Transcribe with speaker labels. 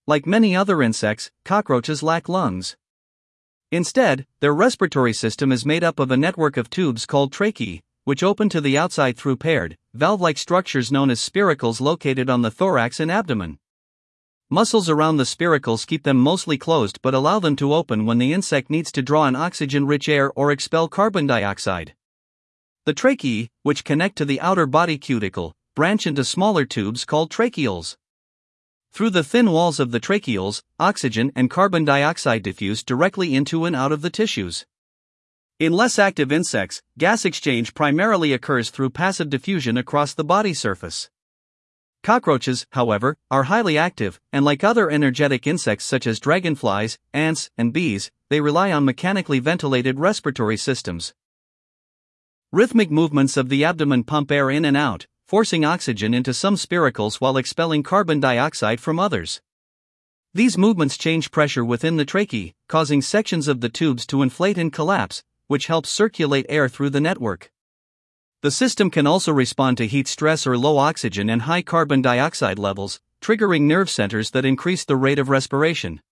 Speaker 1: Like many other insects, cockroaches lack lungs. Instead, their respiratory system is made up of a network of tubes called tracheae, which open to the outside through paired, valve-like structures known as spiracles located on the thorax and abdomen. Muscles around the spiracles keep them mostly closed but allow them to open when the insect needs to draw in oxygen-rich air or expel carbon dioxide. The tracheae, which connect to the outer body cuticle, branch into smaller tubes called tracheoles. Through the thin walls of the tracheoles, oxygen and carbon dioxide diffuse directly into and out of the tissues. In less active insects, gas exchange primarily occurs through passive diffusion across the body surface. Cockroaches, however, are highly active, and like other energetic insects such as dragonflies, ants, and bees, they rely on mechanically ventilated respiratory systems. Rhythmic movements of the abdomen pump air in and out, forcing oxygen into some spiracles while expelling carbon dioxide from others. These movements change pressure within the tracheae, causing sections of the tubes to inflate and collapse, which helps circulate air through the network. The system can also respond to heat stress or low oxygen and high carbon dioxide levels, triggering nerve centers that increase the rate of respiration.